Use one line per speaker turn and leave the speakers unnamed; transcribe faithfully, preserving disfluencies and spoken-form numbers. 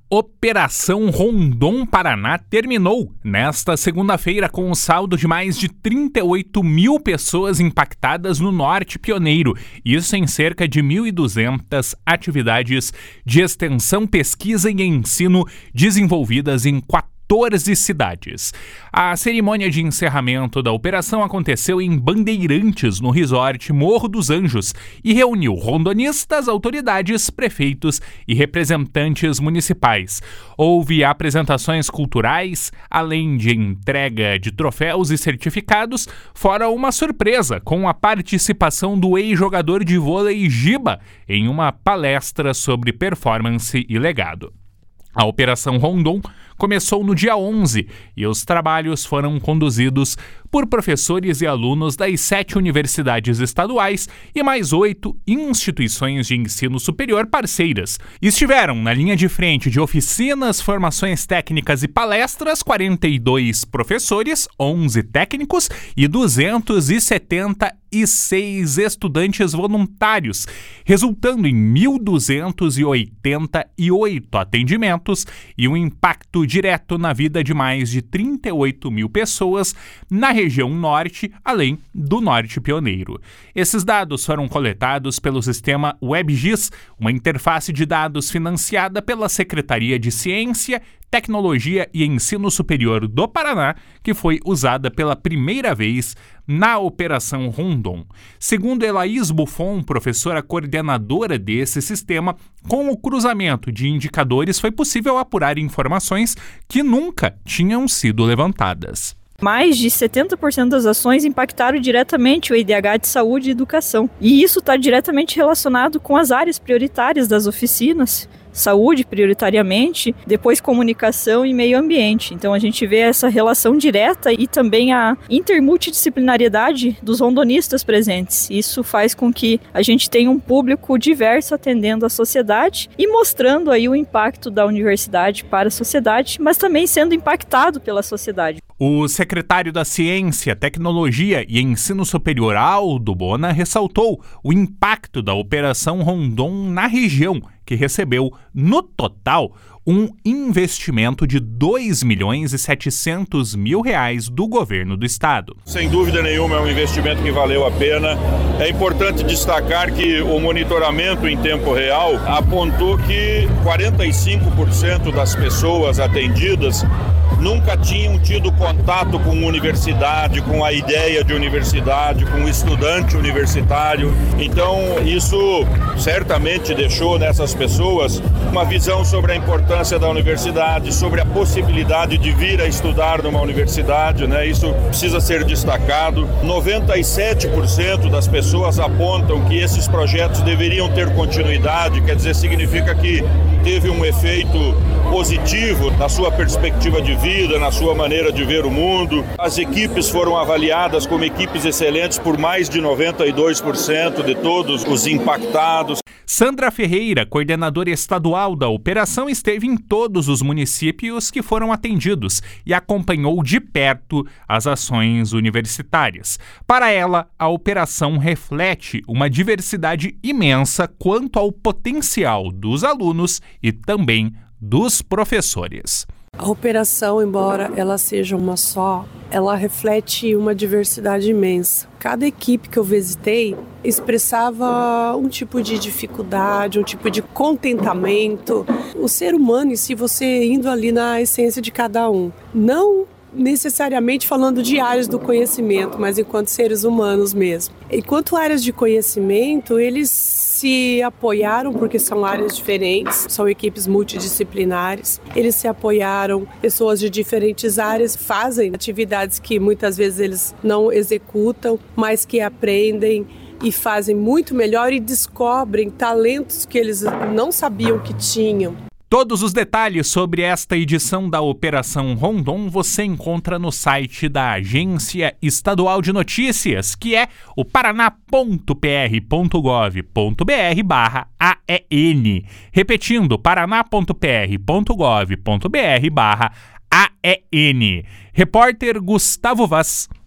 Operação Rondon Paraná terminou nesta segunda-feira com um saldo de mais de trinta e oito mil pessoas impactadas no Norte Pioneiro, isso em cerca de mil e duzentas atividades de extensão, pesquisa e ensino desenvolvidas em quatorze cidades. A cerimônia de encerramento da operação aconteceu em Bandeirantes, no resort Morro dos Anjos, e reuniu rondonistas, autoridades, prefeitos e representantes municipais. Houve apresentações culturais, além de entrega de troféus e certificados, fora uma surpresa com a participação do ex-jogador de vôlei Giba em uma palestra sobre performance e legado. A Operação Rondon começou no dia onze e os trabalhos foram conduzidos por professores e alunos das sete universidades estaduais e mais oito instituições de ensino superior parceiras. Estiveram na linha de frente de oficinas, formações técnicas e palestras quarenta e dois professores, onze técnicos e duzentos e setenta e seis estudantes voluntários, resultando em mil duzentos e oitenta e oito atendimentos e um impacto direto na vida de mais de trinta e oito mil pessoas na região norte, além do Norte Pioneiro. Esses dados foram coletados pelo sistema WebGIS, uma interface de dados financiada pela Secretaria de Ciência, Tecnologia e Ensino Superior do Paraná, que foi usada pela primeira vez na Operação Rondon. Segundo Elaís Buffon, professora coordenadora desse sistema, com o cruzamento de indicadores foi possível apurar informações que nunca tinham sido levantadas.
Mais de setenta por cento das ações impactaram diretamente o I D H de saúde e educação. E isso está diretamente relacionado com as áreas prioritárias das oficinas. Saúde, prioritariamente, depois comunicação e meio ambiente. Então a gente vê essa relação direta e também a intermultidisciplinariedade dos rondonistas presentes. Isso faz com que a gente tenha um público diverso atendendo a sociedade e mostrando aí o impacto da universidade para a sociedade, mas também sendo impactado pela sociedade.
O secretário da Ciência, Tecnologia e Ensino Superior, Aldo Bona, ressaltou o impacto da Operação Rondon na região, que recebeu, no total, um investimento de dois milhões e setecentos mil reais do governo do estado.
Sem dúvida nenhuma é um investimento que valeu a pena. É importante destacar que o monitoramento em tempo real apontou que quarenta e cinco por cento das pessoas atendidas nunca tinham tido contato com universidade, com a ideia de universidade, com o estudante universitário. Então, isso certamente deixou nessas pessoas uma visão sobre a importância da universidade, sobre a possibilidade de vir a estudar numa universidade, né? Isso precisa ser destacado. noventa e sete por cento das pessoas apontam que esses projetos deveriam ter continuidade, quer dizer, significa que teve um efeito positivo na sua perspectiva de vida, na sua maneira de ver o mundo. As equipes foram avaliadas como equipes excelentes por mais de noventa e dois por cento de todos os impactados.
Sandra Ferreira, coordenadora estadual da operação, esteve em todos os municípios que foram atendidos e acompanhou de perto as ações universitárias. Para ela, a operação reflete uma diversidade imensa quanto ao potencial dos alunos e também dos professores.
A operação, embora ela seja uma só, ela reflete uma diversidade imensa. Cada equipe que eu visitei expressava um tipo de dificuldade, um tipo de contentamento. O ser humano, e se você indo ali na essência de cada um, não necessariamente falando de áreas do conhecimento, mas enquanto seres humanos mesmo. Enquanto áreas de conhecimento, eles se apoiaram, porque são áreas diferentes, são equipes multidisciplinares, eles se apoiaram, pessoas de diferentes áreas fazem atividades que muitas vezes eles não executam, mas que aprendem e fazem muito melhor e descobrem talentos que eles não sabiam que tinham.
Todos os detalhes sobre esta edição da Operação Rondon você encontra no site da Agência Estadual de Notícias, que é o paraná ponto p r ponto gov ponto b r barra A E N. Repetindo, paraná ponto p r ponto gov ponto b r barra A E N. Repórter Gustavo Vaz.